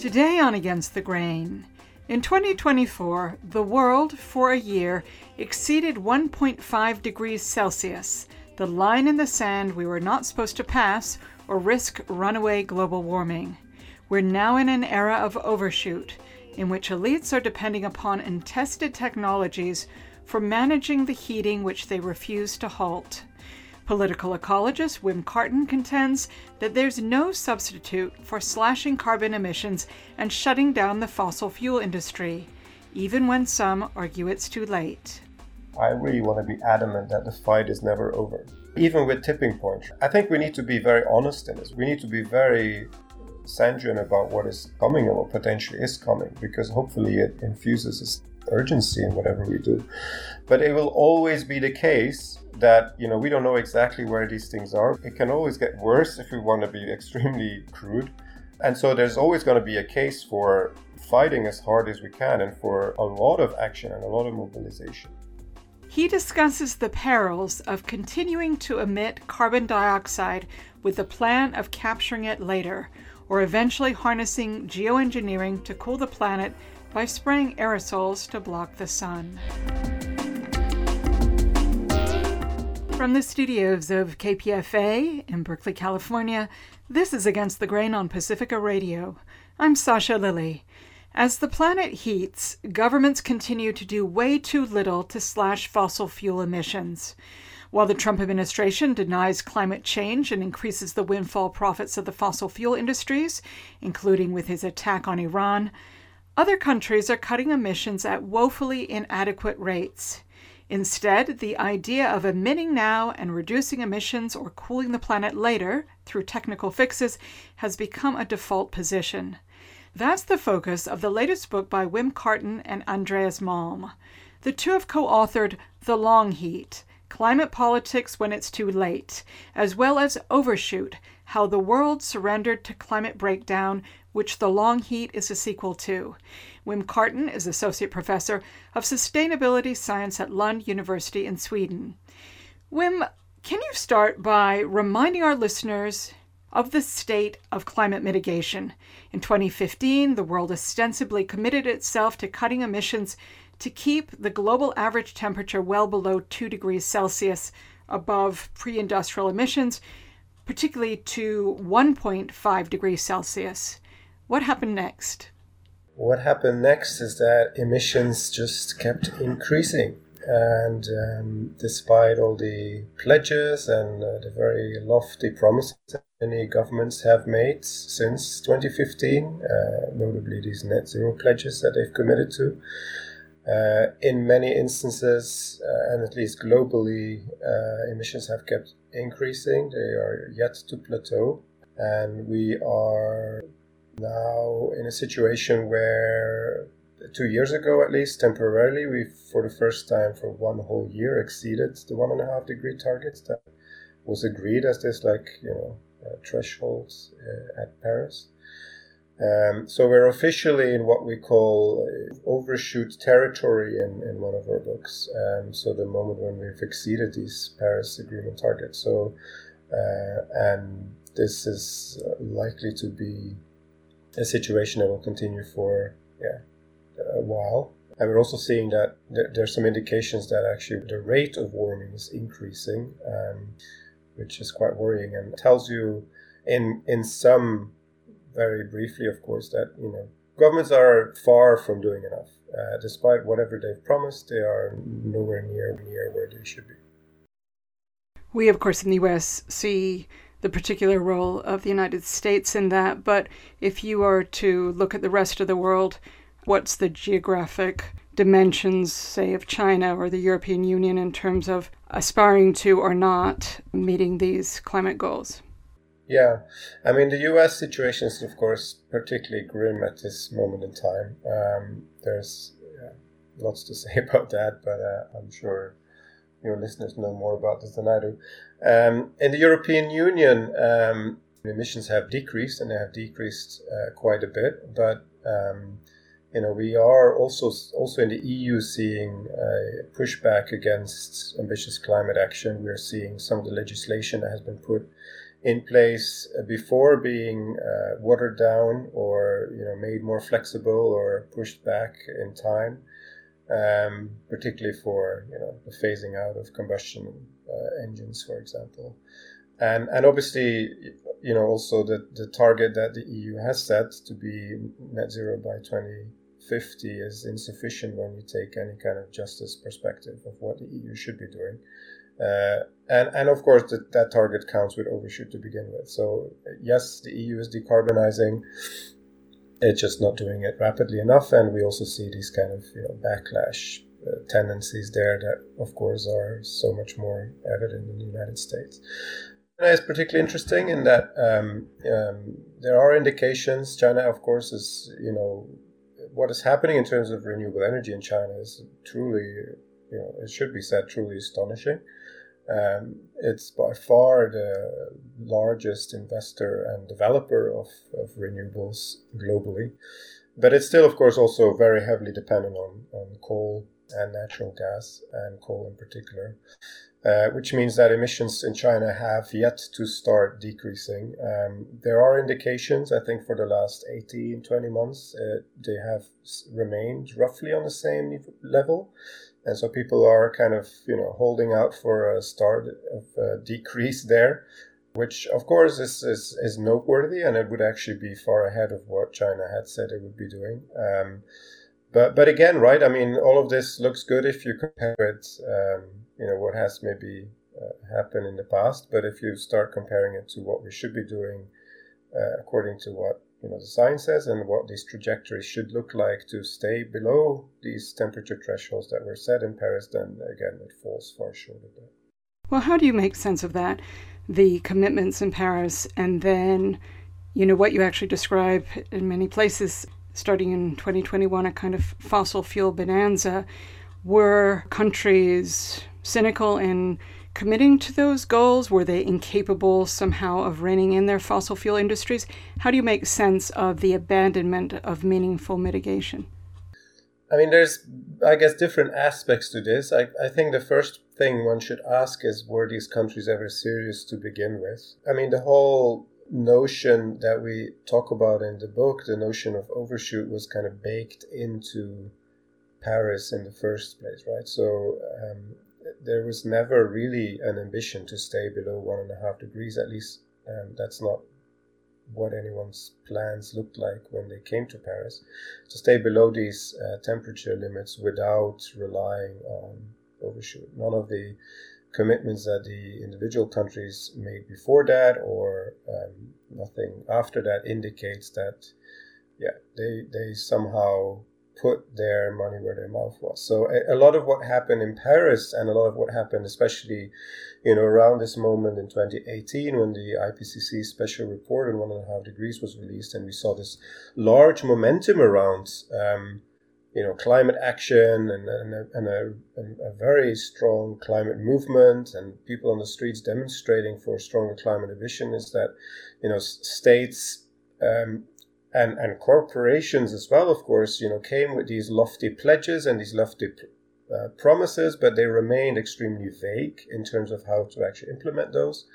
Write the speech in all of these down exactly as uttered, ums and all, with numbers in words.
Today on Against the Grain, in twenty twenty-four, the world, for a year, exceeded one point five degrees Celsius, the line in the sand we were not supposed to pass or risk runaway global warming. We're now in an era of overshoot, in which elites are depending upon untested technologies for managing the heating which they refuse to halt. Political ecologist Wim Carton contends that there's no substitute for slashing carbon emissions and shutting down the fossil fuel industry, even when some argue it's too late. I really want to be adamant that the fight is never over, even with tipping points. I think we need to be very honest in this. We need to be very sanguine about what is coming and what potentially is coming, because hopefully it infuses this urgency in whatever we do. But it will always be the case that, you know, we don't know exactly where these things are. It can always get worse if we want to be extremely crude. And so there's always going to be a case for fighting as hard as we can and for a lot of action and a lot of mobilization. He discusses the perils of continuing to emit carbon dioxide with the plan of capturing it later, or eventually harnessing geoengineering to cool the planet by spraying aerosols to block the sun. From the studios of K P F A in Berkeley, California, this is Against the Grain on Pacifica Radio. I'm Sasha Lilly. As the planet heats, governments continue to do way too little to slash fossil fuel emissions. While the Trump administration denies climate change and increases the windfall profits of the fossil fuel industries, including with his attack on Iran, other countries are cutting emissions at woefully inadequate rates. Instead, the idea of emitting now and reducing emissions or cooling the planet later through technical fixes has become a default position. That's the focus of the latest book by Wim Carton and Andreas Malm. The two have co-authored The Long Heat, Climate Politics When It's Too Late, as well as Overshoot, How the World Surrendered to Climate Breakdown, which The Long Heat is a sequel to. Wim Carton is Associate Professor of Sustainability Science at Lund University in Sweden. Wim, can you start by reminding our listeners of the state of climate mitigation? In twenty fifteen, the world ostensibly committed itself to cutting emissions to keep the global average temperature well below two degrees Celsius above pre-industrial emissions, particularly to one point five degrees Celsius. What happened next? What happened next is that emissions just kept increasing. And um, despite all the pledges and uh, the very lofty promises that many governments have made since twenty fifteen, uh, notably these net zero pledges that they've committed to, uh, in many instances, uh, and at least globally, uh, emissions have kept increasing. They are yet to plateau. And we are now in a situation where two years ago, at least temporarily, we, for the first time for one whole year, exceeded the one and a half degree target that was agreed as this, like, you know, uh, threshold uh, at Paris. Um, so we're officially in what we call uh, overshoot territory in, in one of our books. Um, so the moment when we've exceeded these Paris Agreement targets. So, uh, and this is likely to be a situation that will continue for yeah, a while. And we're also seeing that there, there's some indications that actually the rate of warming is increasing, um, which is quite worrying and tells you in in some, very briefly, of course, that, you know, governments are far from doing enough. Uh, despite whatever they've promised, they are nowhere near near where they should be. We, of course, in the U S see the particular role of the United States in that. But if you are to look at the rest of the world, what's the geographic dimensions, say, of China or the European Union in terms of aspiring to or not meeting these climate goals? Yeah, I mean, the U S situation is, of course, particularly grim at this moment in time. Um, there's yeah, lots to say about that, but uh, I'm sure your listeners know more about this than I do. Um, in the European Union, um, emissions have decreased, and they have decreased uh, quite a bit. But um, you know, we are also also in the E U seeing a pushback against ambitious climate action. We are seeing some of the legislation that has been put in place before being uh, watered down or you know made more flexible or pushed back in time, um, particularly for you know the phasing out of combustion uh, engines, for example. And and obviously, you know, also the, the target that the E U has set to be net zero by twenty fifty is insufficient when you take any kind of justice perspective of what the E U should be doing. Uh, and, and of course, the, that target counts with overshoot to begin with. So yes, the E U is decarbonizing. It's just not doing it rapidly enough. And we also see these kind of you know, backlash uh, tendencies there that, of course, are so much more evident in the United States. China is particularly interesting in that um, um, there are indications. China, of course, is, you know, what is happening in terms of renewable energy in China is truly, you know, it should be said, truly astonishing. Um, it's by far the largest investor and developer of, of renewables globally. But it's still, of course, also very heavily dependent on, on coal and natural gas, and coal in particular. Uh, which means that emissions in China have yet to start decreasing. Um, there are indications, I think, for the last eighteen, twenty months, uh, they have remained roughly on the same level. And so people are kind of, you know, holding out for a start of a decrease there, which, of course, is, is, is noteworthy, and it would actually be far ahead of what China had said it would be doing. Um, but, but again, right, I mean, all of this looks good if you compare it um, you know, what has maybe uh, happened in the past. But if you start comparing it to what we should be doing uh, according to what, you know, the science says and what these trajectories should look like to stay below these temperature thresholds that were set in Paris, then again, it falls far short of that. Well, how do you make sense of that? The commitments in Paris and then, you know, what you actually describe in many places, starting in twenty twenty-one, a kind of fossil fuel bonanza. Were countries cynical in committing to those goals? Were they incapable somehow of reining in their fossil fuel industries? How do you make sense of the abandonment of meaningful mitigation? I mean, there's, I guess, different aspects to this. I, I think the first thing one should ask is, were these countries ever serious to begin with? I mean, the whole notion that we talk about in the book, the notion of overshoot, was kind of baked into Paris in the first place, right? So um, there was never really an ambition to stay below one and a half degrees. At least um, that's not what anyone's plans looked like when they came to Paris, to stay below these uh, temperature limits without relying on overshoot. None of the commitments that the individual countries made before that, or um, nothing after that, indicates that, yeah, they they somehow put their money where their mouth was. So a, a lot of what happened in Paris, and a lot of what happened especially, you know, around this moment in twenty eighteen, when the I P C C special report on one and a half degrees was released, and we saw this large momentum around, um, you know, climate action and, and, a, and a, a very strong climate movement, and people on the streets demonstrating for stronger climate ambition, is that, you know, states um, And, and corporations as well, of course, you know, came with these lofty pledges and these lofty uh, promises, but they remained extremely vague in terms of how to actually implement those.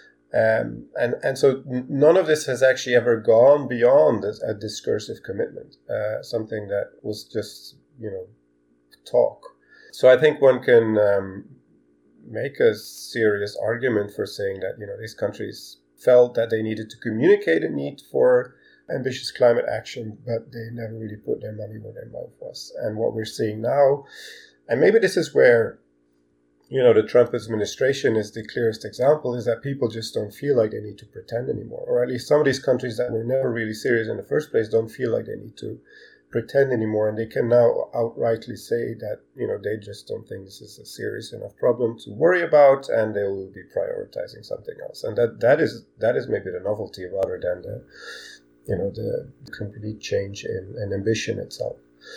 Um, and, and so none of this has actually ever gone beyond a, a discursive commitment, uh, something that was just, you know, talk. So I think one can um, make a serious argument for saying that, you know, these countries felt that they needed to communicate a need for ambitious climate action, but they never really put their money where their mouth was. And what we're seeing now, and maybe this is where, you know, the Trump administration is the clearest example, is that people just don't feel like they need to pretend anymore. Or at least some of these countries that were never really serious in the first place don't feel like they need to pretend anymore. And they can now outrightly say that, you know, they just don't think this is a serious enough problem to worry about, and they will be prioritizing something else. And that that is that is maybe the novelty rather than the, you know, the complete change in, in ambition itself.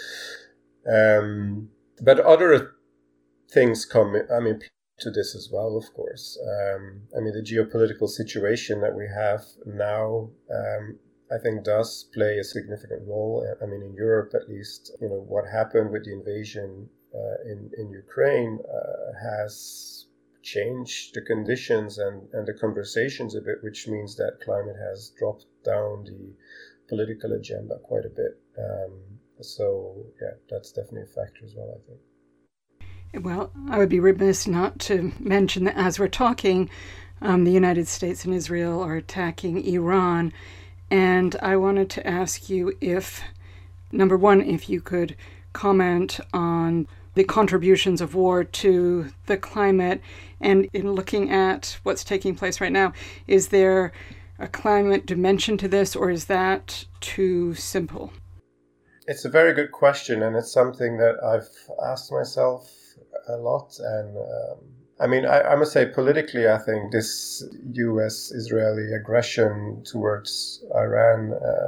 Um, but other things come, I mean, to this as well, of course. Um, I mean, the geopolitical situation that we have now, um, I think, does play a significant role. I mean, in Europe, at least, you know, what happened with the invasion uh, in, in Ukraine uh, has changed the conditions and, and the conversations a bit, which means that climate has dropped down the political agenda quite a bit. Um, so, yeah, that's definitely a factor as well, I think. Well, I would be remiss not to mention that as we're talking, um, the United States and Israel are attacking Iran. And I wanted to ask you if, number one, if you could comment on the contributions of war to the climate, and in looking at what's taking place right now, is there a climate dimension to this, or is that too simple? It's a very good question, and it's something that I've asked myself a lot. And um, I mean, I, I must say, politically, I think this U S-Israeli aggression towards Iran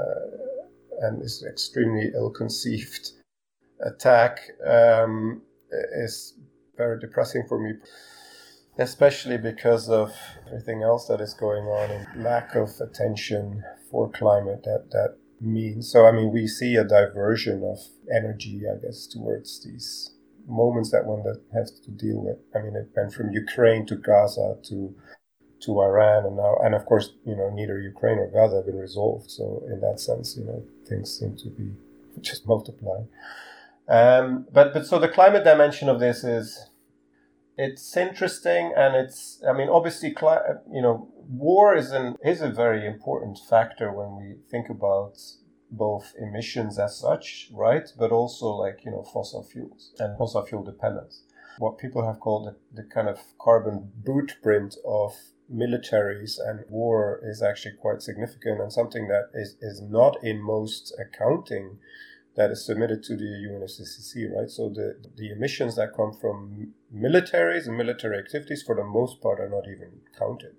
uh, and this extremely ill-conceived attack um, is very depressing for me, especially because of everything else that is going on and lack of attention for climate that that means. So, I mean, we see a diversion of energy, I guess, towards these moments that one that has to deal with. I mean, it went from Ukraine to Gaza to to Iran, and now, and of course, you know, neither Ukraine or Gaza have been resolved. So, in that sense, you know, things seem to be just multiplying. Um, but but so the climate dimension of this is, it's interesting, and it's, I mean, obviously, cli- you know, war is an is a very important factor when we think about both emissions as such, right? But also, like, you know, fossil fuels and fossil fuel dependence. What people have called the, the kind of carbon bootprint of militaries and war is actually quite significant, and something that is, is not in most accounting that is submitted to the U N F C C C, right? So the, the emissions that come from militaries and military activities, for the most part, are not even counted.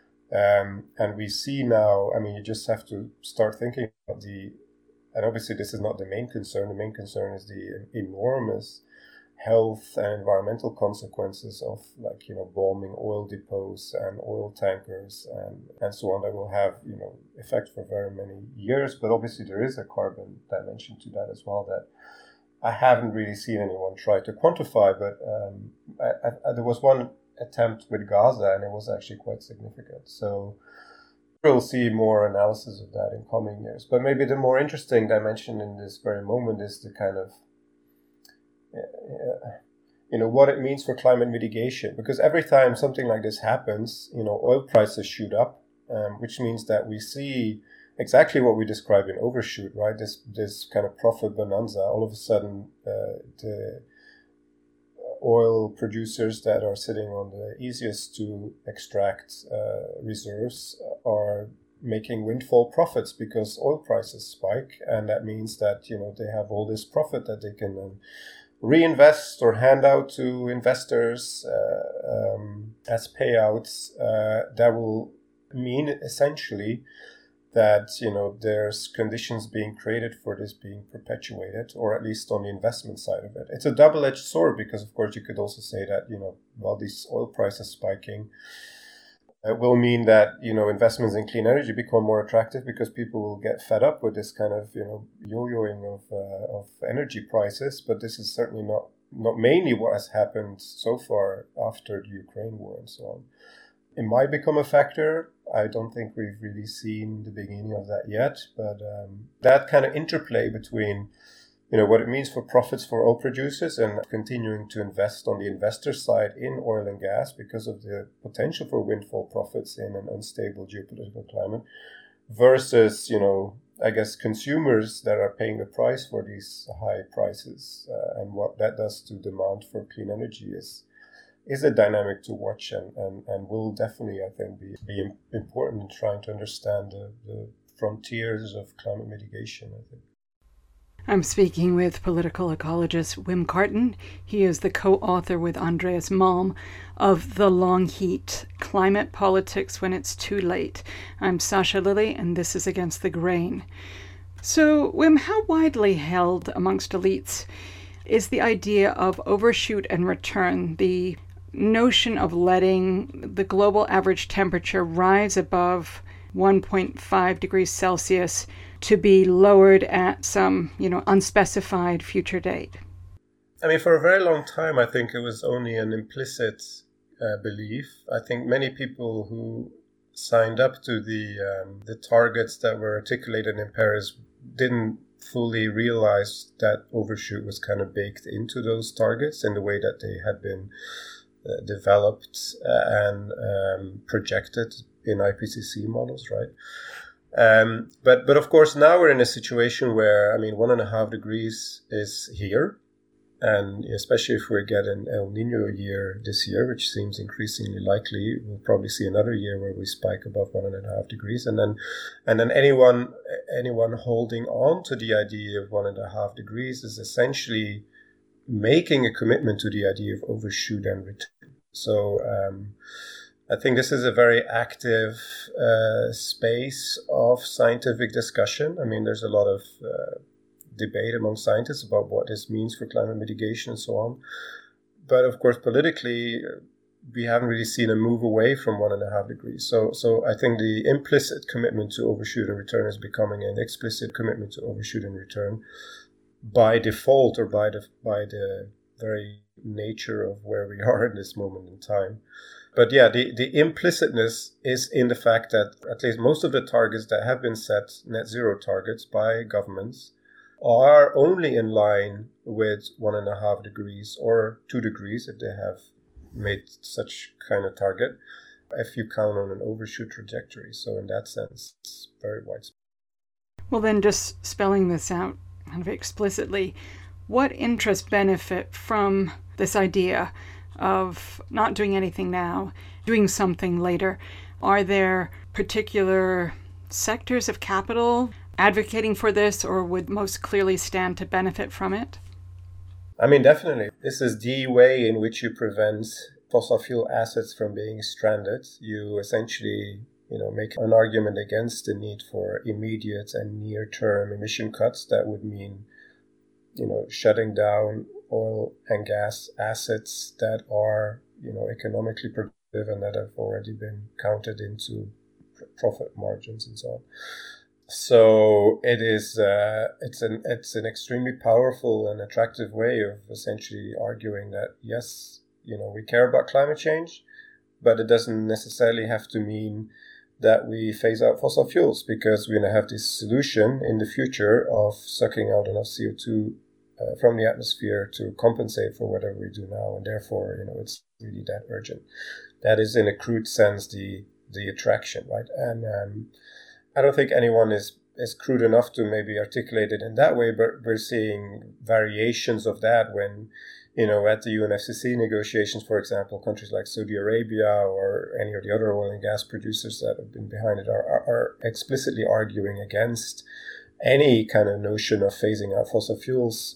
Um, and we see now, I mean, you just have to start thinking about the, and obviously this is not the main concern, the main concern is the enormous health and environmental consequences of, like, you know, bombing oil depots and oil tankers and, and so on, that will have, you know, effect for very many years. But obviously there is a carbon dimension to that as well that I haven't really seen anyone try to quantify, but um, I, I, there was one attempt with Gaza, and it was actually quite significant. So we'll see more analysis of that in coming years. But maybe the more interesting dimension in this very moment is the kind of, uh, you know, what it means for climate mitigation. Because every time something like this happens, you know, oil prices shoot up, um, which means that we see exactly what we describe in Overshoot, right? This this kind of profit bonanza. All of a sudden, uh, the oil producers that are sitting on the easiest to extract uh, reserves are making windfall profits because oil prices spike, and that means that, you know, they have all this profit that they can then reinvest or hand out to investors uh, um, as payouts. Uh, that will mean essentially that, you know, there's conditions being created for this being perpetuated, or at least on the investment side of it. It's a double-edged sword because, of course, you could also say that, you know, while these oil prices spiking, it will mean that, you know, investments in clean energy become more attractive because people will get fed up with this kind of, you know, yo-yoing of uh, of energy prices. But this is certainly not not mainly what has happened so far after the Ukraine war and so on. It might become a factor. I don't think we've really seen the beginning of that yet. But um, that kind of interplay between, you know, what it means for profits for oil producers and continuing to invest on the investor side in oil and gas because of the potential for windfall profits in an unstable geopolitical climate, versus, you know, I guess consumers that are paying the price for these high prices uh, and what that does to demand for clean energy is is a dynamic to watch, and, and, and will definitely, I think, be, be important in trying to understand the, the frontiers of climate mitigation, I think. I'm speaking with political ecologist Wim Carton. He is the co-author with Andreas Malm of The Long Heat, Climate Politics When It's Too Late. I'm Sasha Lilley, and this is Against the Grain. So, Wim, how widely held amongst elites is the idea of overshoot and return, the notion of letting the global average temperature rise above one point five degrees Celsius to be lowered at some, you know, unspecified future date? I mean, for a very long time, I think it was only an implicit uh, belief. I think many people who signed up to the um, the targets that were articulated in Paris didn't fully realize that overshoot was kind of baked into those targets in the way that they had been uh, developed and um, projected in I P C C models, right? Um, but but of course now we're in a situation where, I mean, one and a half degrees is here. And especially if we get an El Nino year this year, which seems increasingly likely, we'll probably see another year where we spike above one and a half degrees. And then, and then anyone anyone holding on to the idea of one and a half degrees is essentially making a commitment to the idea of overshoot and return. So um, I think this is a very active uh, space of scientific discussion. I mean, there's a lot of uh, debate among scientists about what this means for climate mitigation and so on. But of course, politically, we haven't really seen a move away from one and a half degrees. So, so I think the implicit commitment to overshoot and return is becoming an explicit commitment to overshoot and return by default, or by the by the very nature of where we are in this moment in time. But yeah, the, the implicitness is in the fact that at least most of the targets that have been set, net zero targets by governments, are only in line with one and a half degrees or two degrees if they have made such kind of target, if you count on an overshoot trajectory. So in that sense, it's very widespread. Well, then just spelling this out kind of explicitly, what interest benefit from this idea of not doing anything now, doing something later? Are there particular sectors of capital advocating for this, or would most clearly stand to benefit from it? I mean, definitely. This is the way in which you prevent fossil fuel assets from being stranded. You essentially, you know, make an argument against the need for immediate and near-term emission cuts. That would mean, you know, shutting down oil and gas assets that are, you know, economically productive and that have already been counted into profit margins and so on. So it is uh, it's an it's an extremely powerful and attractive way of essentially arguing that, yes, you know, we care about climate change, but it doesn't necessarily have to mean that we phase out fossil fuels, because we're going to have this solution in the future of sucking out enough C O two uh, from the atmosphere to compensate for whatever we do now, and therefore, you know, it's really that urgent. That is, in a crude sense, the the attraction, right? And um, I don't think anyone is, is crude enough to maybe articulate it in that way, but we're seeing variations of that when, you know, at the U N F C C negotiations, for example, countries like Saudi Arabia or any of the other oil and gas producers that have been behind it are, are, are explicitly arguing against any kind of notion of phasing out fossil fuels,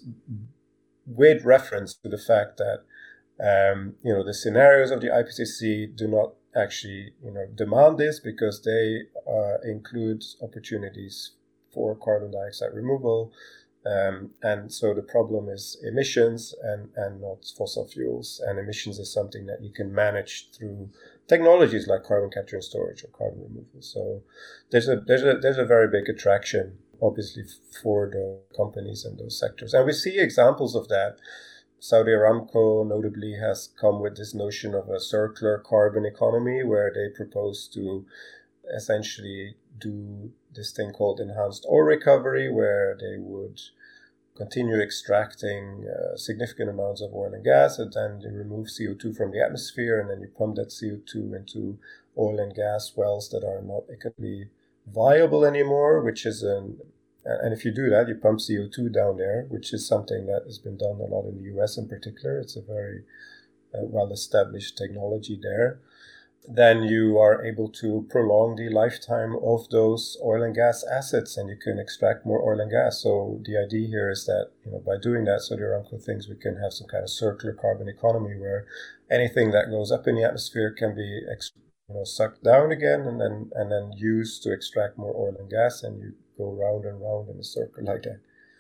with reference to the fact that, um, you know, the scenarios of the I P C C do not actually, you know, demand this, because they uh, include opportunities for carbon dioxide removal. Um, and so the problem is emissions and, and not fossil fuels. And emissions is something that you can manage through technologies like carbon capture and storage or carbon removal. So there's a there's a there's a very big attraction, obviously, for the companies in those sectors. And we see examples of that. Saudi Aramco notably has come with this notion of a circular carbon economy, where they propose to essentially do this thing called enhanced oil recovery, where they would continue extracting uh, significant amounts of oil and gas, and then you remove C O two from the atmosphere, and then you pump that C O two into oil and gas wells that are not economically viable anymore, which is an And if you do that, you pump C O two down there, which is something that has been done a lot in the U S in particular. It's a very uh, well-established technology there. Then you are able to prolong the lifetime of those oil and gas assets, and you can extract more oil and gas. So the idea here is that, you know, by doing that, Saudi Aramco thinks we can have some kind of circular carbon economy where anything that goes up in the atmosphere can be ex- you know, sucked down again and then and then used to extract more oil and gas, and you go round and round in a circle like that.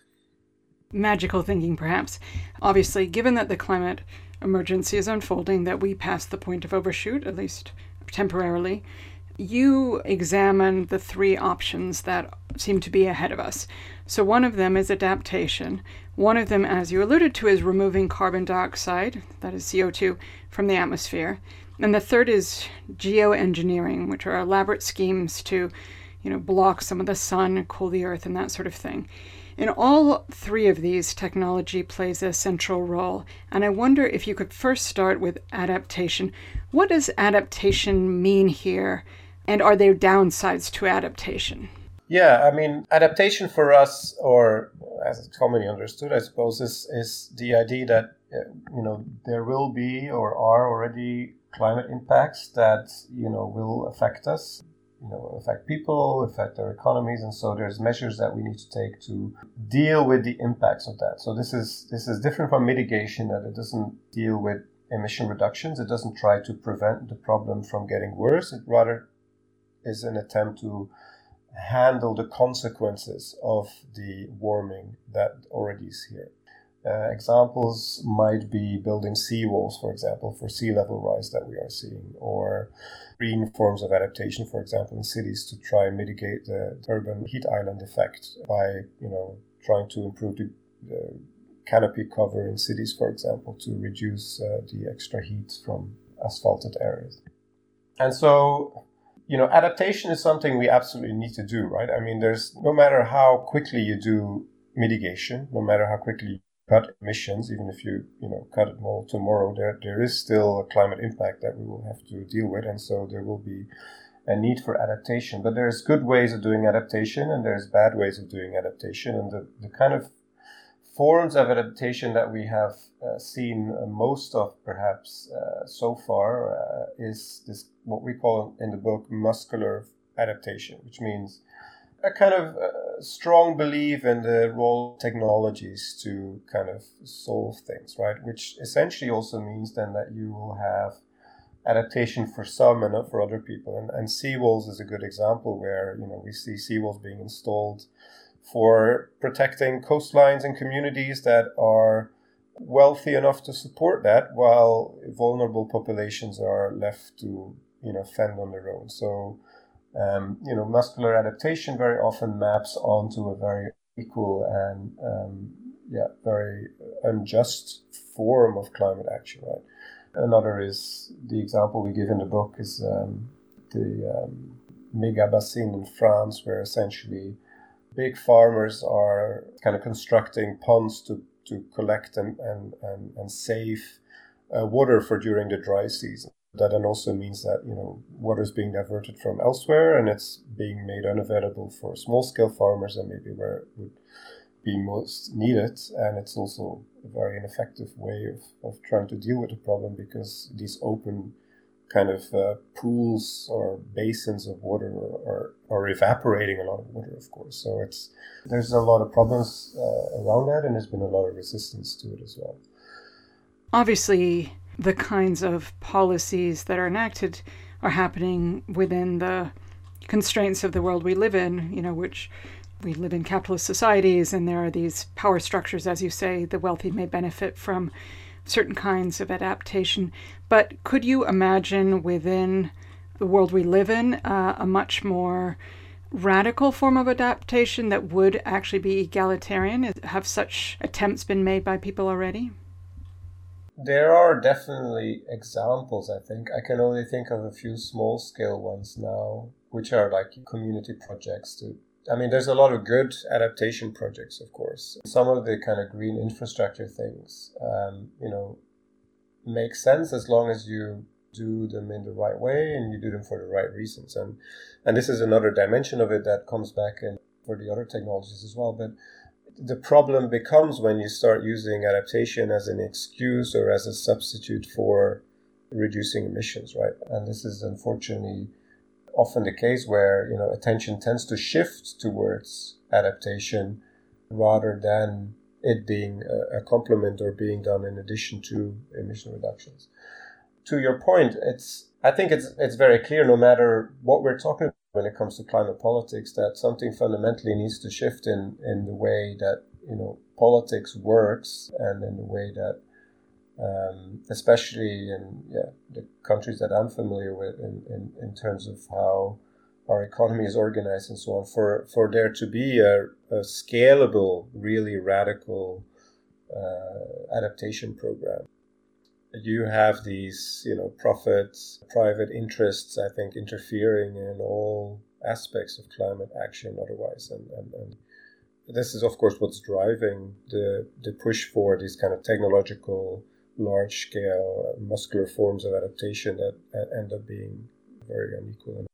Magical thinking, perhaps. Obviously, given that the climate emergency is unfolding, that we passed the point of overshoot, at least temporarily, you examine the three options that seem to be ahead of us. So one of them is adaptation. One of them, as you alluded to, is removing carbon dioxide, that is C O two, from the atmosphere. And the third is geoengineering, which are elaborate schemes to, you know, block some of the sun, cool the earth, and that sort of thing. In all three of these, technology plays a central role. And I wonder if you could first start with adaptation. What does adaptation mean here? And are there downsides to adaptation? Yeah, I mean, adaptation for us, or as it's commonly understood, I suppose, is, is the idea that, uh, you know, there will be or are already climate impacts that, you know, will affect us, you know, affect people, affect our economies. And so there's measures that we need to take to deal with the impacts of that. So this is this is different from mitigation, that it doesn't deal with emission reductions. It doesn't try to prevent the problem from getting worse. It rather is an attempt to handle the consequences of the warming that already is here. Uh, examples might be building seawalls, for example, for sea level rise that we are seeing, or green forms of adaptation, for example, in cities to try and mitigate the urban heat island effect by, you know, trying to improve the, the canopy cover in cities, for example, to reduce uh, the extra heat from asphalted areas. And so, you know, adaptation is something we absolutely need to do, right? I mean, there's no matter how quickly you do mitigation, no matter how quickly you cut emissions, even if you, you know, cut it all tomorrow, there there is still a climate impact that we will have to deal with. And so there will be a need for adaptation. But there's good ways of doing adaptation and there's bad ways of doing adaptation. And the, the kind of forms of adaptation that we have uh, seen uh, most of perhaps uh, so far uh, is this, what we call in the book, muscular adaptation, which means a kind of uh, strong belief in the role of technologies to kind of solve things, right? Which essentially also means then that you will have adaptation for some and not for other people. And, and seawalls is a good example where, you know, we see seawalls being installed for protecting coastlines and communities that are wealthy enough to support that, while vulnerable populations are left to, you know, fend on their own. So, um, you know, muscular adaptation very often maps onto a very equal and, um, yeah, very unjust form of climate action, right? Another is the example we give in the book is um, the um, Mega Basin in France, where essentially big farmers are kind of constructing ponds to, to collect and, and, and, and save uh, water for during the dry season. That then also means that, you know, water is being diverted from elsewhere and it's being made unavailable for small-scale farmers and maybe where it would be most needed. And it's also a very ineffective way of, of trying to deal with the problem, because these open kind of uh, pools or basins of water are, are evaporating a lot of water, of course. So it's there's a lot of problems uh, around that, and there's been a lot of resistance to it as well. Obviously, the kinds of policies that are enacted are happening within the constraints of the world we live in, you know, which we live in capitalist societies, and there are these power structures, as you say. The wealthy may benefit from certain kinds of adaptation. But could you imagine within the world we live in uh, a much more radical form of adaptation that would actually be egalitarian? Have such attempts been made by people already? There are definitely examples, I think. I can only think of a few small-scale ones now, which are like community projects to I mean, there's a lot of good adaptation projects, of course. Some of the kind of green infrastructure things, um, you know, make sense as long as you do them in the right way and you do them for the right reasons. And and this is another dimension of it that comes back in for the other technologies as well. But the problem becomes when you start using adaptation as an excuse or as a substitute for reducing emissions, right? And this is unfortunately often the case where, you know, attention tends to shift towards adaptation rather than it being a, a complement or being done in addition to emission reductions. To your point, it's I think it's it's very clear, no matter what we're talking about when it comes to climate politics, that something fundamentally needs to shift in, in the way that, you know, politics works, and in the way that Um, especially in yeah, the countries that I'm familiar with in, in, in terms of how our economy is organized and so on, for, for there to be a, a scalable, really radical uh, adaptation program. you have these, you know, profits, private interests, I think, interfering in all aspects of climate action otherwise. And, and, and this is, of course, what's driving the, the push for these kind of technological, large-scale, uh, muscular forms of adaptation that uh, end up being very unequal.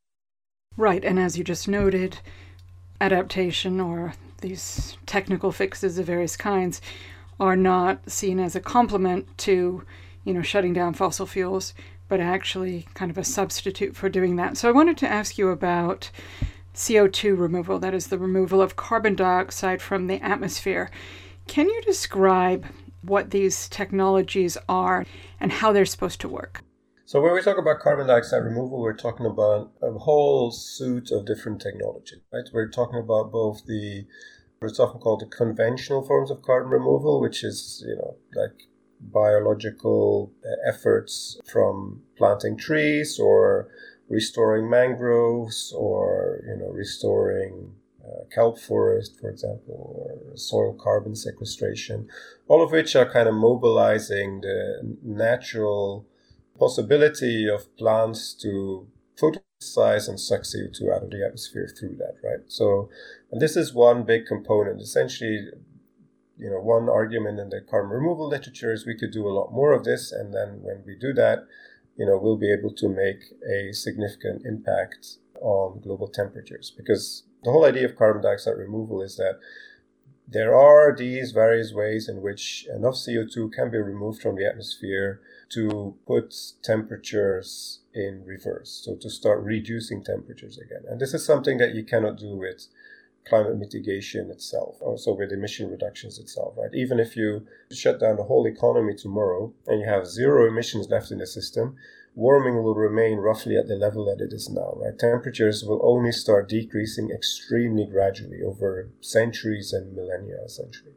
Right, and as you just noted, adaptation or these technical fixes of various kinds are not seen as a complement to, you know, shutting down fossil fuels, but actually kind of a substitute for doing that. So I wanted to ask you about C O two removal, that is the removal of carbon dioxide from the atmosphere. Can you describe what these technologies are and how they're supposed to work? So when we talk about carbon dioxide removal, we're talking about a whole suite of different technologies, right? We're talking about both the, what's often called the conventional forms of carbon removal, which is, you know, like biological efforts from planting trees or restoring mangroves or, you know, restoring uh, kelp forest, for example, or soil carbon sequestration, all of which are kind of mobilizing the natural possibility of plants to photosynthesize and suck C O two out of the atmosphere through that, right? So, and this is one big component. Essentially, you know, one argument in the carbon removal literature is we could do a lot more of this, and then when we do that, you know, we'll be able to make a significant impact on global temperatures. Because the whole idea of carbon dioxide removal is that there are these various ways in which enough C O two can be removed from the atmosphere to put temperatures in reverse, so to start reducing temperatures again. And this is something that you cannot do with climate mitigation itself, also with emission reductions itself, right? Even if you shut down the whole economy tomorrow and you have zero emissions left in the system, warming will remain roughly at the level that it is now, right? Temperatures will only start decreasing extremely gradually over centuries and millennia, essentially.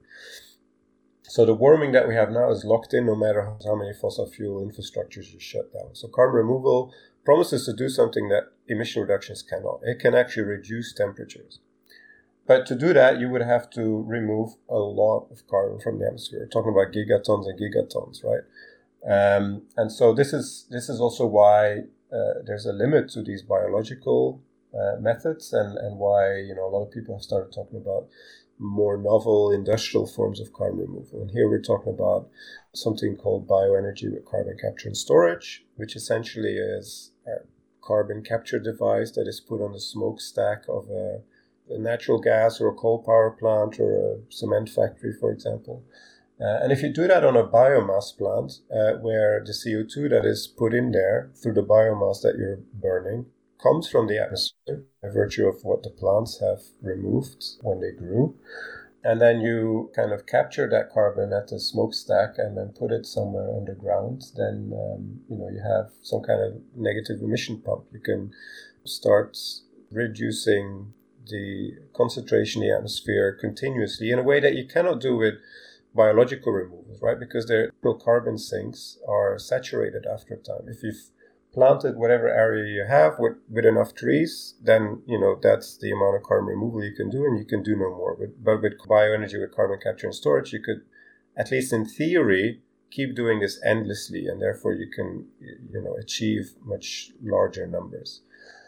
So the warming that we have now is locked in no matter how many fossil fuel infrastructures you shut down. So carbon removal promises to do something that emission reductions cannot. It can actually reduce temperatures. But to do that, you would have to remove a lot of carbon from the atmosphere. We're talking about gigatons and gigatons, right? Um, and so this is this is also why uh, there's a limit to these biological uh, methods, and, and why, you know, a lot of people have started talking about more novel industrial forms of carbon removal. And here we're talking about something called bioenergy with carbon capture and storage, which essentially is a carbon capture device that is put on the smokestack of a, a natural gas or a coal power plant or a cement factory, for example. Uh, and if you do that on a biomass plant, uh, where the C O two that is put in there through the biomass that you're burning comes from the atmosphere by virtue of what the plants have removed when they grew, and then you kind of capture that carbon at the smokestack and then put it somewhere underground, then um, you know, you have some kind of negative emission pump. You can start reducing the concentration in the atmosphere continuously in a way that you cannot do with biological removals, right? Because their carbon sinks are saturated after time. If you've planted whatever area you have with, with enough trees, then, you know, that's the amount of carbon removal you can do, and you can do no more. But, but with bioenergy, with carbon capture and storage, you could, at least in theory, keep doing this endlessly, and therefore you can, you know, achieve much larger numbers.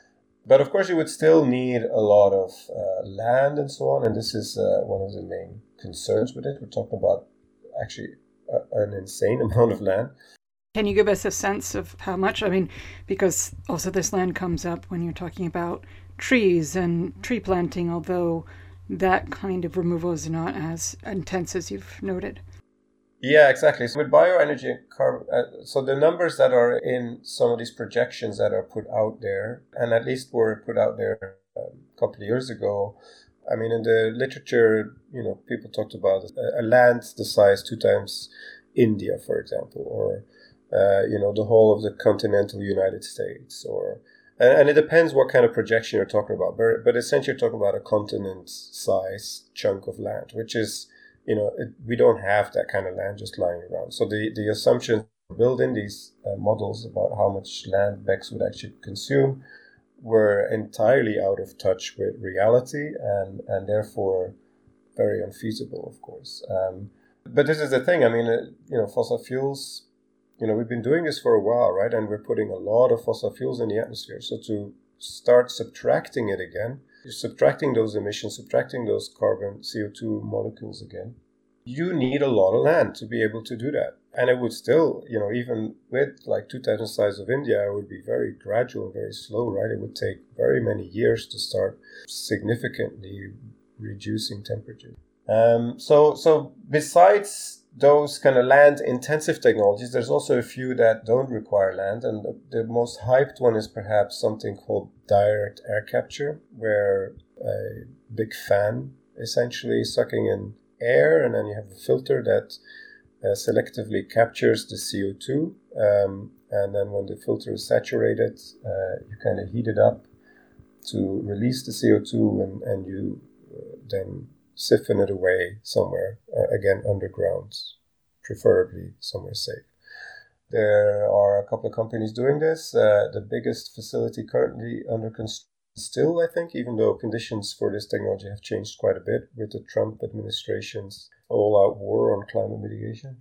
But of course, you would still need a lot of uh, land and so on, and this is uh, one of the main concerns with it. We're talking about actually a, an insane amount of land. Can you give us a sense of how much? I mean, because also this land comes up when you're talking about trees and tree planting, although that kind of removal is not as intense as you've noted. Yeah, exactly. So with bioenergy, carbon, uh, so the numbers that are in some of these projections that are put out there, and at least were put out there um, a couple of years ago, I mean, in the literature, you know, people talked about a, a land the size two times India, for example, or Uh, you know, the whole of the continental United States, or and, and it depends what kind of projection you're talking about. But, but essentially, you're talking about a continent-sized chunk of land, which is, you know, it, we don't have that kind of land just lying around. So the the assumptions built in these uh, models about how much land B E C S would actually consume were entirely out of touch with reality, and and therefore very unfeasible, of course. Um, but this is the thing. I mean, uh, you know, fossil fuels you know, we've been doing this for a while, right? And we're putting a lot of fossil fuels in the atmosphere. So to start subtracting it again, subtracting those emissions, subtracting those carbon C O two molecules again, you need a lot of land to be able to do that. And it would still, you know, even with like two times the size of India, it would be very gradual and very slow, right? It would take very many years to start significantly reducing temperature. Um, so, so besides those kind of land-intensive technologies, there's also a few that don't require land. And the, the most hyped one is perhaps something called direct air capture, where a big fan essentially sucking in air, and then you have a filter that uh, selectively captures the C O two. Um, and then when the filter is saturated, uh, you kind of heat it up to release the C O two, and, and you uh, then siphon it away somewhere, uh, again, underground, preferably somewhere safe. There are a couple of companies doing this. Uh, the biggest facility currently under construction still, I think, even though conditions for this technology have changed quite a bit with the Trump administration's all-out war on climate mitigation,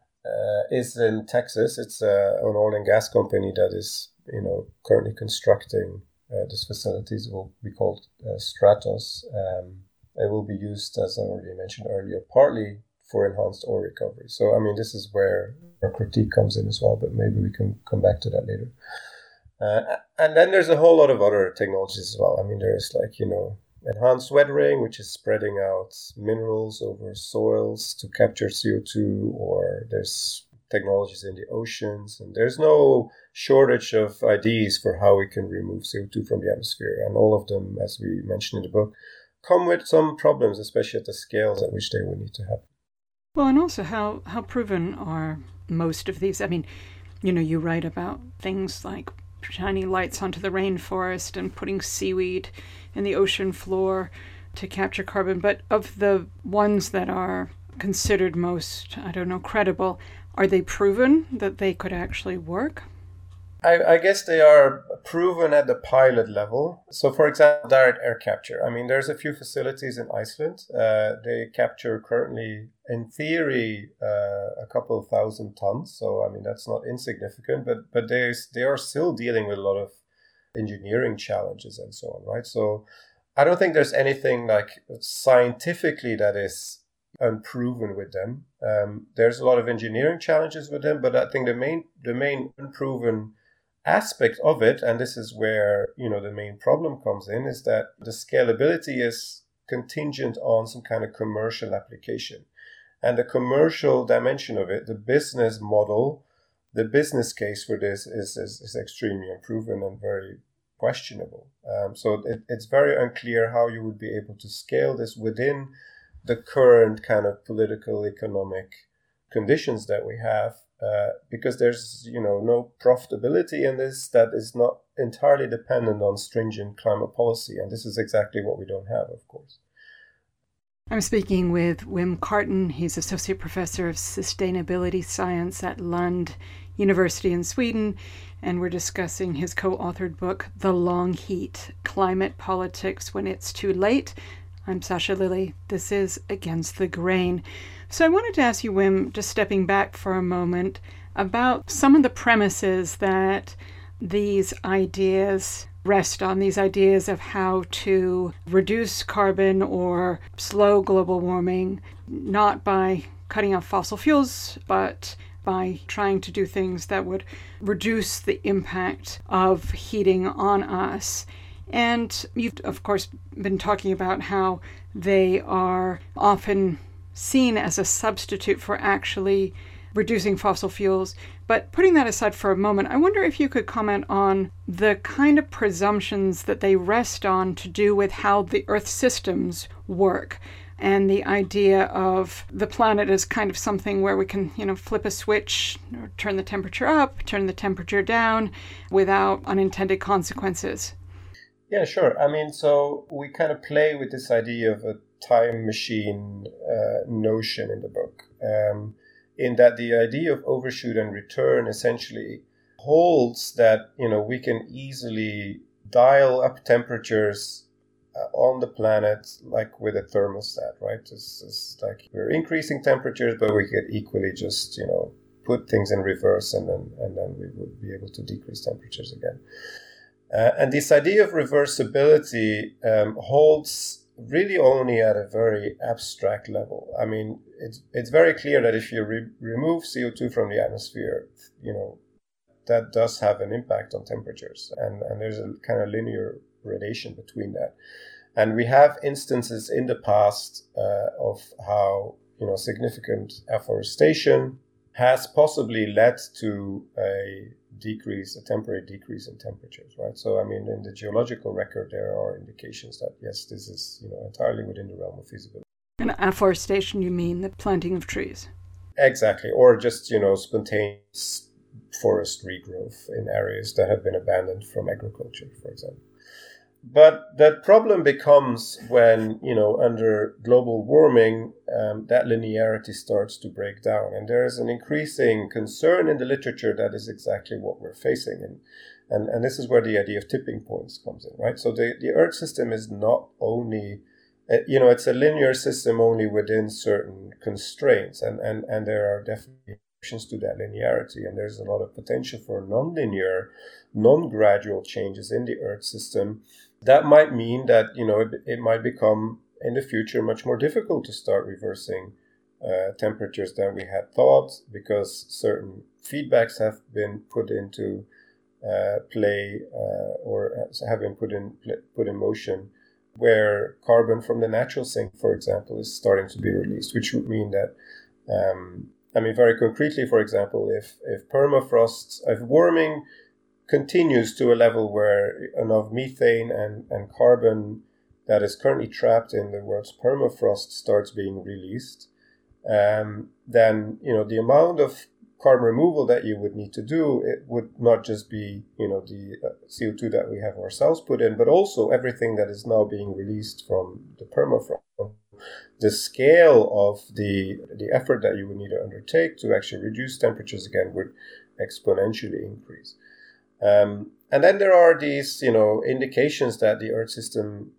uh, is in Texas. It's uh, an oil and gas company that is, you know, currently constructing uh, this facility. It will be called uh, Stratos. Um, it will be used, as I already mentioned earlier, partly for enhanced oil recovery. So, I mean, this is where our critique comes in as well, but maybe we can come back to that later. Uh, and then there's a whole lot of other technologies as well. I mean, there's like, you know, enhanced weathering, which is spreading out minerals over soils to capture C O two, or there's technologies in the oceans. And there's no shortage of ideas for how we can remove C O two from the atmosphere. And all of them, as we mentioned in the book, come with some problems, especially at the scales at which they would need to happen. Well, and also how, how proven are most of these? I mean, you know, you write about things like shining lights onto the rainforest and putting seaweed in the ocean floor to capture carbon. But of the ones that are considered most, I don't know, credible, are they proven that they could actually work? I, I guess they are proven at the pilot level. So, for example, direct air capture. I mean, there's a few facilities in Iceland. Uh, they capture currently, in theory, uh, a couple of thousand tons. So, I mean, that's not insignificant. But but they they are still dealing with a lot of engineering challenges and so on, right? So, I don't think there's anything like scientifically that is unproven with them. Um, there's a lot of engineering challenges with them, but I think the main the main unproven aspect of it, and this is where, you know, the main problem comes in, is that the scalability is contingent on some kind of commercial application. And the commercial dimension of it, the business model, the business case for this is, is, is extremely unproven and very questionable. Um, so it, it's very unclear how you would be able to scale this within the current kind of political, economic conditions that we have. Uh, because there's, you know, no profitability in this that is not entirely dependent on stringent climate policy. And this is exactly what we don't have, of course. I'm speaking with Wim Carton. He's Associate Professor of Sustainability Science at Lund University in Sweden. And we're discussing his co-authored book, The Long Heat, Climate Politics When It's Too Late. I'm Sasha Lilley. This is Against the Grain. So I wanted to ask you, Wim, just stepping back for a moment, about some of the premises that these ideas rest on, these ideas of how to reduce carbon or slow global warming, not by cutting off fossil fuels, but by trying to do things that would reduce the impact of heating on us. And you've, of course, been talking about how they are often seen as a substitute for actually reducing fossil fuels. But putting that aside for a moment, I wonder if you could comment on the kind of presumptions that they rest on to do with how the Earth systems work, and the idea of the planet as kind of something where we can, you know, flip a switch or turn the temperature up, turn the temperature down without unintended consequences. Yeah, sure. I mean, so we kind of play with this idea of a time machine uh, notion in the book, um, in that the idea of overshoot and return essentially holds that, you know, we can easily dial up temperatures uh, on the planet like with a thermostat, right? It's, it's like we're increasing temperatures, but we could equally just, you know, put things in reverse, and then and then we would be able to decrease temperatures again. Uh, and this idea of reversibility um, holds really only at a very abstract level. I mean, it's it's very clear that if you re- remove C O two from the atmosphere, you know, that does have an impact on temperatures, and, and there's a kind of linear relation between that. And we have instances in the past uh, of how, you know, significant afforestation has possibly led to a decrease, a temporary decrease in temperatures, right? So, I mean, in the geological record, there are indications that, yes, this is, you know, entirely within the realm of feasibility. And afforestation, you mean the planting of trees? Exactly, or just, you know, spontaneous forest regrowth in areas that have been abandoned from agriculture, for example. But that problem becomes when, you know, under global warming, um, that linearity starts to break down. And there is an increasing concern in the literature that is exactly what we're facing. And, and, and this is where the idea of tipping points comes in, right? So the, the Earth system is not only, uh, you know, it's a linear system only within certain constraints. And, and, and there are definitely to that linearity, and there's a lot of potential for non-linear, non-gradual changes in the Earth system. That might mean that, you know, it, it might become in the future much more difficult to start reversing uh, temperatures than we had thought, because certain feedbacks have been put into uh, play uh, or have been put in put in motion, where carbon from the natural sink, for example, is starting to be released, which would mean that um, I mean, very concretely, for example, if, if permafrost, if warming continues to a level where enough methane and, and carbon that is currently trapped in the world's permafrost starts being released, um, then, you know, the amount of carbon removal that you would need to do, it would not just be, you know, the uh, C O two that we have ourselves put in, but also everything that is now being released from the permafrost. The scale of the the effort that you would need to undertake to actually reduce temperatures again would exponentially increase. Um, and then there are these, you know, indications that the Earth system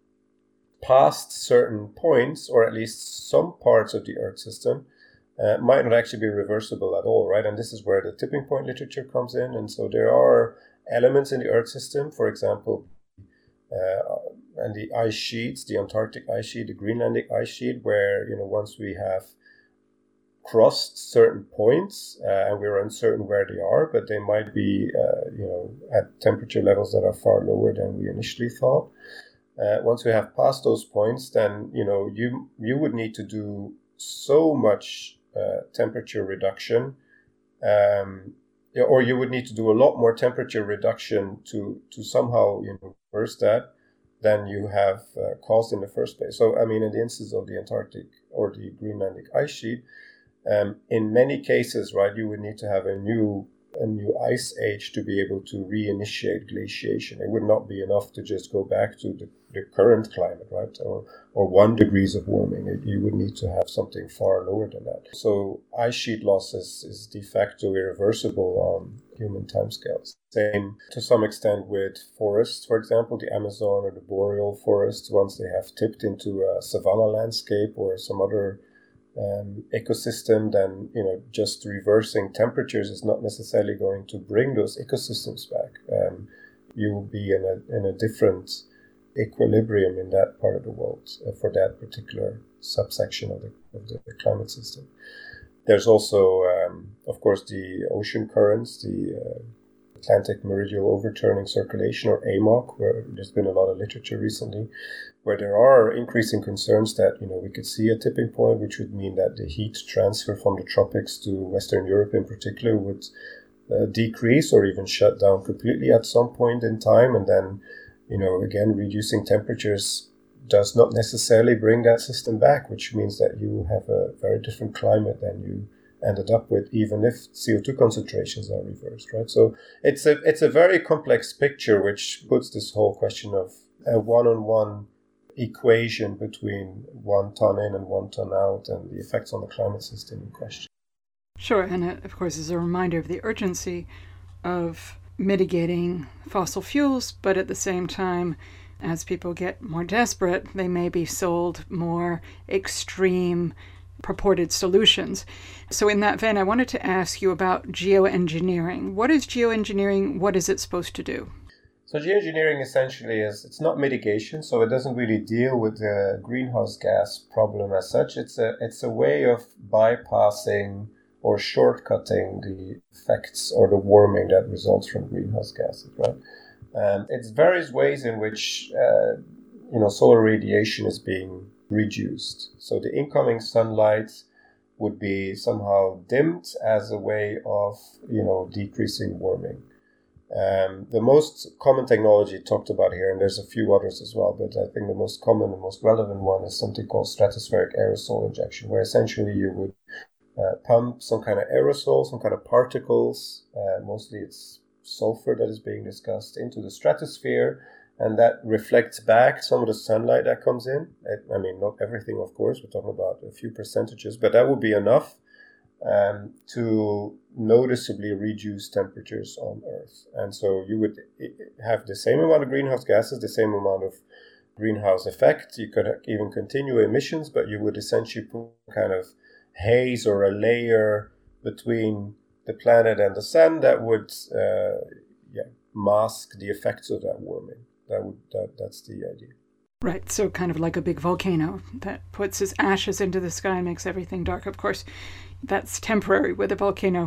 past certain points, or at least some parts of the Earth system, uh, might not actually be reversible at all, right? And this is where the tipping point literature comes in. And so there are elements in the Earth system, for example, uh, and the ice sheets, the Antarctic ice sheet, the Greenlandic ice sheet, where, you know, once we have crossed certain points uh, and we're uncertain where they are, but they might be, uh, you know, at temperature levels that are far lower than we initially thought. Uh, once we have passed those points, then, you know, you you would need to do so much uh, temperature reduction, um, or you would need to do a lot more temperature reduction to to somehow, you know, reverse that than you have uh, caused in the first place. So, I mean, in the instance of the Antarctic or the Greenlandic ice sheet, um, in many cases, right, you would need to have a new a new ice age to be able to reinitiate glaciation. It would not be enough to just go back to the, the current climate, right, or or one degrees of warming. It, you would need to have something far lower than that. So ice sheet loss is, is de facto irreversible on human timescales. Same to some extent with forests, for example, the Amazon or the boreal forests. Once they have tipped into a savanna landscape or some other Um, ecosystem, then, you know, just reversing temperatures is not necessarily going to bring those ecosystems back. Um, you will be in a in a different equilibrium in that part of the world uh, for that particular subsection of the of the, the climate system. There's also, um, of course, the ocean currents, the uh, Atlantic Meridional Overturning Circulation, or A M O C, where there's been a lot of literature recently, where there are increasing concerns that, you know, we could see a tipping point, which would mean that the heat transfer from the tropics to Western Europe in particular would uh, decrease or even shut down completely at some point in time. And then, you know, again, reducing temperatures does not necessarily bring that system back, which means that you have a very different climate than you ended up with, even if C O two concentrations are reversed, right? So it's a it's a very complex picture, which puts this whole question of a one-on-one equation between one ton in and one ton out and the effects on the climate system in question. Sure, and it, of course, is a reminder of the urgency of mitigating fossil fuels, but at the same time, as people get more desperate, they may be sold more extreme purported solutions. So in that vein, I wanted to ask you about geoengineering. What is geoengineering? What is it supposed to do? So geoengineering essentially is, it's not mitigation, so it doesn't really deal with the greenhouse gas problem as such. It's a, it's a way of bypassing or shortcutting the effects or the warming that results from greenhouse gases, right? Um, it's various ways in which uh, you know solar radiation is being reduced. So the incoming sunlight would be somehow dimmed as a way of you know decreasing warming. Um, the most common technology talked about here, and there's a few others as well, but I think the most common and most relevant one is something called stratospheric aerosol injection, where essentially you would uh, pump some kind of aerosol, some kind of particles, uh, mostly it's sulfur that is being discussed, into the stratosphere, and that reflects back some of the sunlight that comes in. I mean, not everything, of course, we're talking about a few percentages, but that would be enough um, to noticeably reduce temperatures on Earth. And so you would have the same amount of greenhouse gases, the same amount of greenhouse effect. You could even continue emissions, but you would essentially put kind of haze or a layer between the planet and the sun that would uh, yeah, mask the effects of that warming. That would that, that's the idea. Right, so kind of like a big volcano that puts its ashes into the sky and makes everything dark. Of course, that's temporary with a volcano.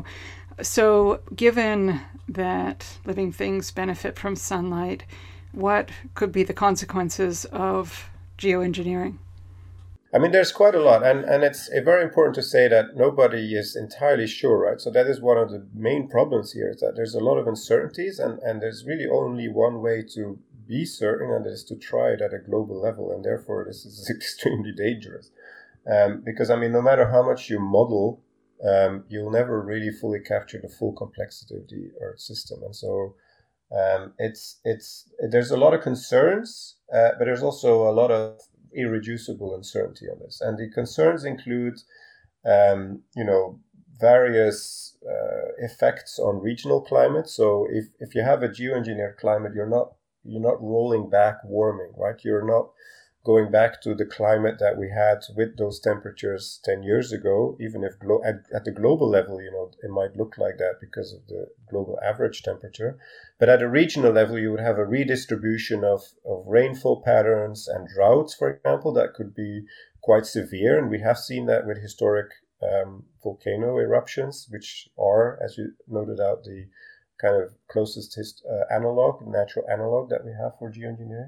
So given that living things benefit from sunlight, what could be the consequences of geoengineering? I mean, there's quite a lot, and, and it's very important to say that nobody is entirely sure, right? So that is one of the main problems here, is that there's a lot of uncertainties, and, and there's really only one way to be certain, and that is to try it at a global level, and therefore this is extremely dangerous. Um, because, I mean, no matter how much you model, um, you'll never really fully capture the full complexity of the Earth system. And so um, it's it's there's a lot of concerns, uh, but there's also a lot of irreducible uncertainty on this. And the concerns include, um, you know, various uh, effects on regional climate. So if, if you have a geoengineered climate, you're not you're not rolling back warming, right? You're not going back to the climate that we had with those temperatures ten years ago, even if glo- at, at the global level, you know, it might look like that because of the global average temperature. But at a regional level, you would have a redistribution of, of rainfall patterns and droughts, for example, that could be quite severe. And we have seen that with historic um, volcano eruptions, which are, as you noted out, the kind of closest hist- uh, analog, natural analog that we have for geoengineering.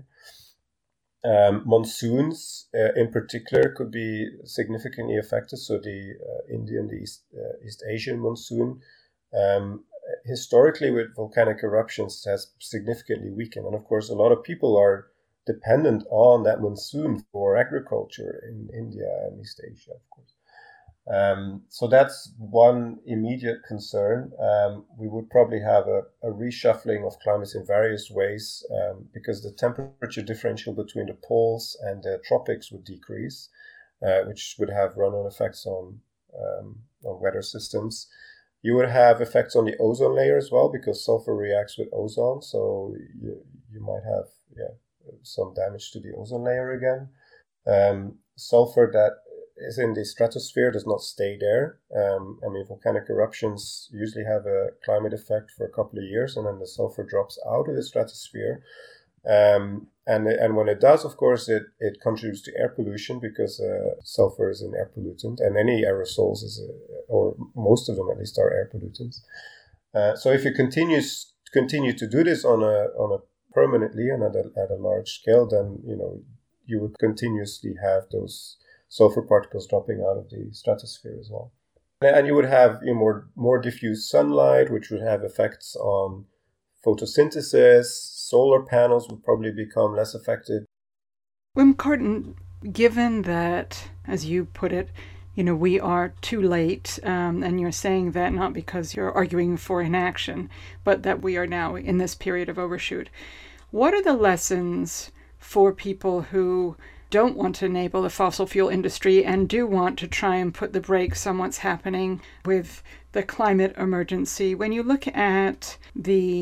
Um, monsoons, uh, in particular, could be significantly affected. So the uh, Indian, the East, uh, East Asian monsoon, um, historically with volcanic eruptions, has significantly weakened. And of course, a lot of people are dependent on that monsoon for agriculture in India and East Asia, of course. Um, so that's one immediate concern. Um, we would probably have a, a reshuffling of climates in various ways um, because the temperature differential between the poles and the tropics would decrease, uh, which would have run-on effects on, um, on weather systems. You would have effects on the ozone layer as well because sulfur reacts with ozone, so you, you might have yeah, some damage to the ozone layer again. Um, sulfur that is in the stratosphere does not stay there. Um, I mean, volcanic eruptions usually have a climate effect for a couple of years, and then the sulfur drops out of the stratosphere. Um, and and when it does, of course, it, it contributes to air pollution because uh, sulfur is an air pollutant, and any aerosols, is a, or most of them at least, are air pollutants. Uh, so if you continue continue to do this on a on a permanently and at a, at a large scale, then you know you would continuously have those sulfur particles dropping out of the stratosphere as well. And you would have you know, more, more diffuse sunlight, which would have effects on photosynthesis. Solar panels would probably become less affected. Wim Carton, given that, as you put it, you know, we are too late, um, and you're saying that not because you're arguing for inaction, but that we are now in this period of overshoot. What are the lessons for people who don't want to enable the fossil fuel industry and do want to try and put the brakes on what's happening with the climate emergency? When you look at the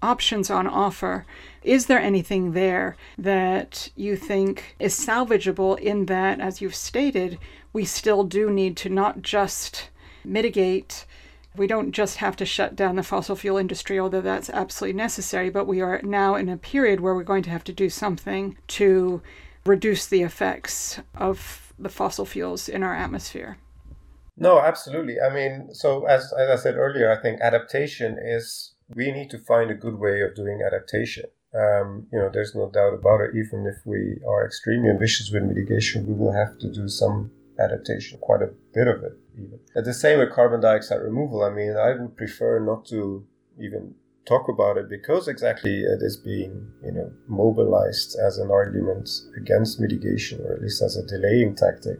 options on offer. Is there anything there that you think is salvageable in that, as you've stated, we still do need to not just mitigate, we don't just have to shut down the fossil fuel industry, although that's absolutely necessary, but we are now in a period where we're going to have to do something to reduce the effects of the fossil fuels in our atmosphere. No, absolutely. I mean, so as, as I said earlier, I think adaptation is, we need to find a good way of doing adaptation. Um, you know, there's no doubt about it. Even if we are extremely ambitious with mitigation, we will have to do some adaptation, quite a bit of it even. At the same with carbon dioxide removal, I mean, I would prefer not to even talk about it because exactly it is being, you know, mobilized as an argument against mitigation, or at least as a delaying tactic.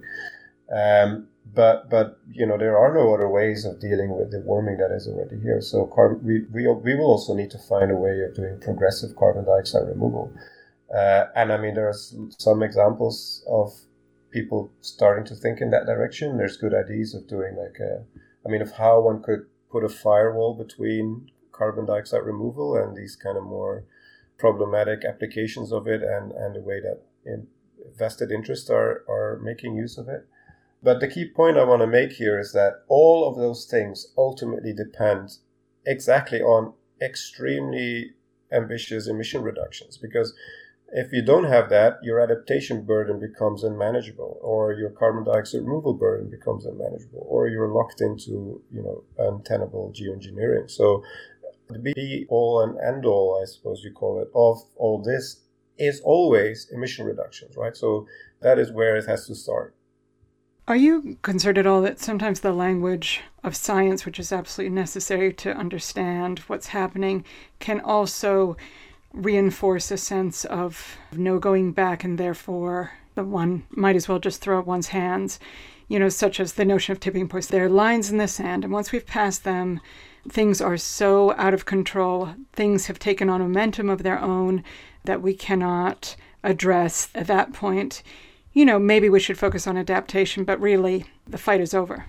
Um, but, but you know, there are no other ways of dealing with the warming that is already here. So carbon, we, we, we will also need to find a way of doing progressive carbon dioxide removal. Uh, and I mean, there are some examples of people starting to think in that direction. There's good ideas of doing like a, I mean, of how one could put a firewall between carbon dioxide removal and these kind of more problematic applications of it, and, and the way that in vested interests are, are making use of it. But the key point I want to make here is that all of those things ultimately depend exactly on extremely ambitious emission reductions, because if you don't have that, your adaptation burden becomes unmanageable, or your carbon dioxide removal burden becomes unmanageable, or you're locked into, you know, untenable geoengineering. So the be all and end all, I suppose you call it, of all this is always emission reductions, right? So that is where it has to start. Are you concerned at all that sometimes the language of science, which is absolutely necessary to understand what's happening, can also reinforce a sense of no going back, and therefore the one might as well just throw up one's hands, you know, such as the notion of tipping points? There are lines in the sand, and once we've passed them, things are so out of control, things have taken on momentum of their own that we cannot address at that point. You know, maybe we should focus on adaptation, but really the fight is over.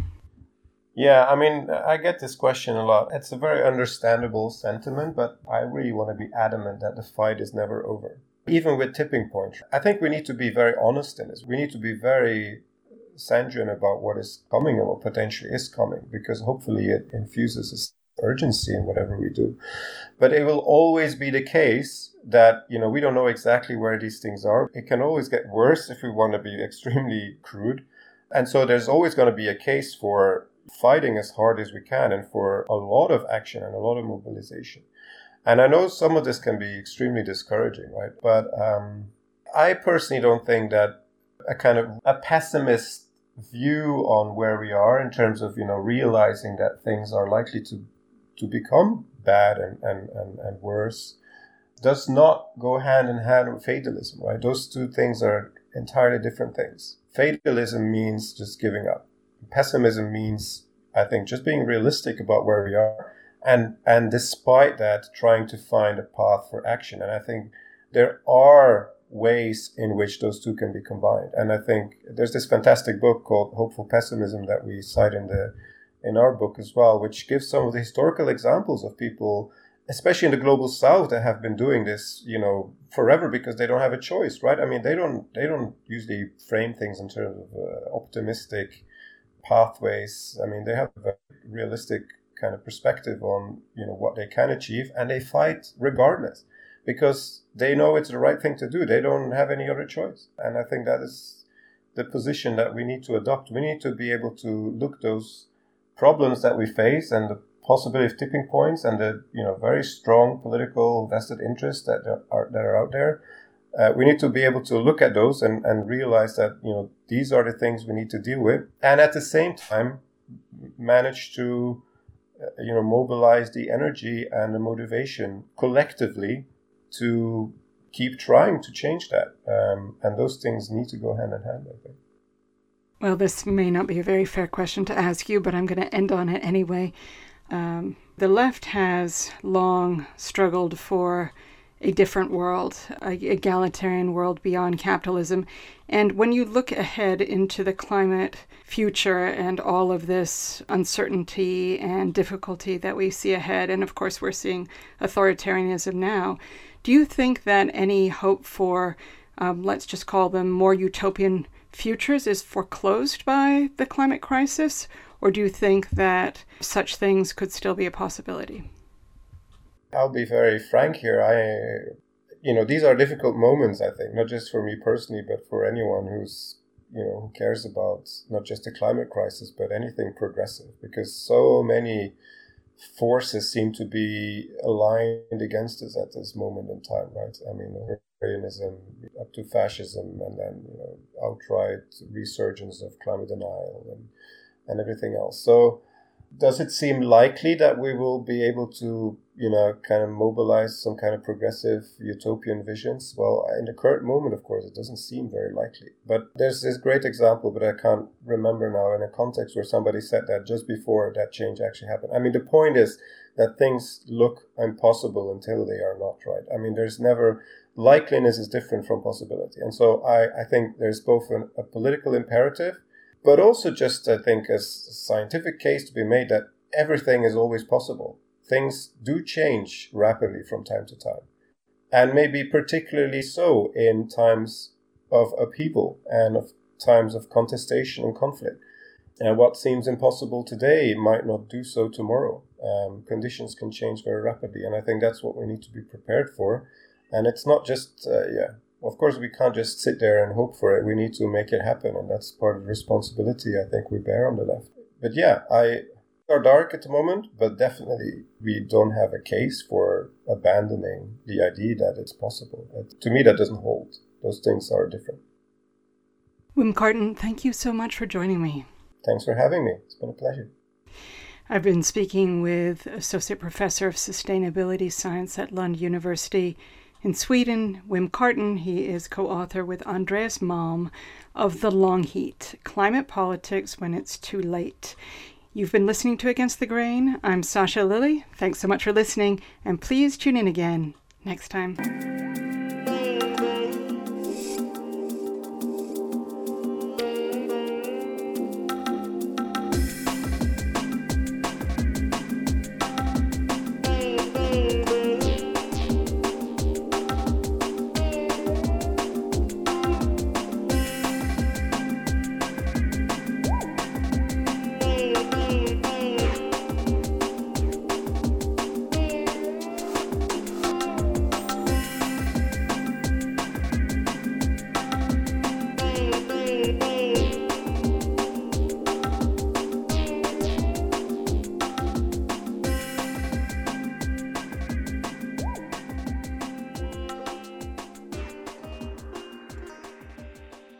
Yeah, I mean, I get this question a lot. It's a very understandable sentiment, but I really want to be adamant that the fight is never over. Even with tipping point, I think we need to be very honest in this. We need to be very sanguine about what is coming and what potentially is coming, because hopefully it infuses urgency in whatever we do. But it will always be the case that, you know, we don't know exactly where these things are. It can always get worse if we want to be extremely crude. And so there's always going to be a case for fighting as hard as we can and for a lot of action and a lot of mobilization. And I know some of this can be extremely discouraging, right? But um, I personally don't think that a kind of a pessimist view on where we are in terms of, you know, realizing that things are likely to to become bad and, and, and, and worse does not go hand in hand with fatalism, right? Those two things are entirely different things. Fatalism means just giving up. Pessimism means, I think, just being realistic about where we are, and and despite that, trying to find a path for action. And I think there are ways in which those two can be combined. And I think there's this fantastic book called Hopeful Pessimism that we cite in the in our book as well, which gives some of the historical examples of people, especially in the global south, that have been doing this, you know, forever because they don't have a choice, right? I mean, they don't they don't usually frame things in terms of uh, optimistic pathways. I mean, they have a realistic kind of perspective on, you know, what they can achieve, and they fight regardless because they know it's the right thing to do. They don't have any other choice. And I think that is the position that we need to adopt. We need to be able to look those problems that we face and the possibility of tipping points and the, you know, very strong political vested interests that are that are out there. Uh, we need to be able to look at those and, and realize that, you know, these are the things we need to deal with, and at the same time manage to, uh, you know, mobilize the energy and the motivation collectively to keep trying to change that. Um, and those things need to go hand in hand, I think. Well, this may not be a very fair question to ask you, but I'm going to end on it anyway. Um, the left has long struggled for a different world, a egalitarian world beyond capitalism. And when you look ahead into the climate future and all of this uncertainty and difficulty that we see ahead, and of course we're seeing authoritarianism now, do you think that any hope for, um, let's just call them more utopian futures, is foreclosed by the climate crisis? Or do you think that such things could still be a possibility? I'll be very frank here. I, you know, these are difficult moments, I think, not just for me personally, but for anyone who's, you know, who cares about not just the climate crisis, but anything progressive, because so many forces seem to be aligned against us at this moment in time, right? I mean, authoritarianism up to fascism, and then, you know, outright resurgence of climate denial and, and everything else. So does it seem likely that we will be able to, you know, kind of mobilize some kind of progressive utopian visions? Well, in the current moment, of course, it doesn't seem very likely. But there's this great example, but I can't remember now, in a context where somebody said that just before that change actually happened. I mean, the point is that things look impossible until they are not, right? I mean, there's never, likeliness is different from possibility. And so I, I think there's both an, a political imperative, but also just, I think, a scientific case to be made that everything is always possible. Things do change rapidly from time to time, and maybe particularly so in times of upheaval and of times of contestation and conflict. And what seems impossible today might not do so tomorrow. Um, conditions can change very rapidly, and I think that's what we need to be prepared for. And it's not just, uh, yeah, of course we can't just sit there and hope for it. We need to make it happen, and that's part of the responsibility I think we bear on the left. But yeah, I... are dark at the moment, but definitely we don't have a case for abandoning the idea that it's possible. It, to me, that doesn't hold. Those things are different. Wim Carton, thank you so much for joining me. Thanks for having me. It's been a pleasure. I've been speaking with Associate Professor of Sustainability Science at Lund University in Sweden, Wim Carton. He is co-author with Andreas Malm of The Long Heat, Climate Politics When It's Too Late. You've been listening to Against the Grain. I'm Sasha Lilley. Thanks so much for listening, and please tune in again next time.